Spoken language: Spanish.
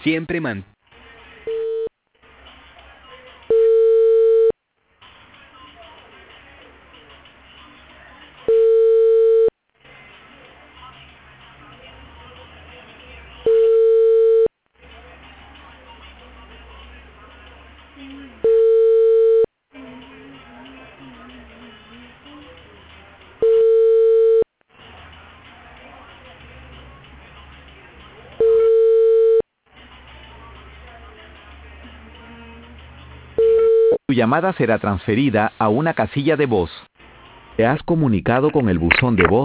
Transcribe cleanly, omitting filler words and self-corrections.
Siempre mantén. Tu llamada será transferida a una casilla de voz. Te has comunicado con el buzón de voz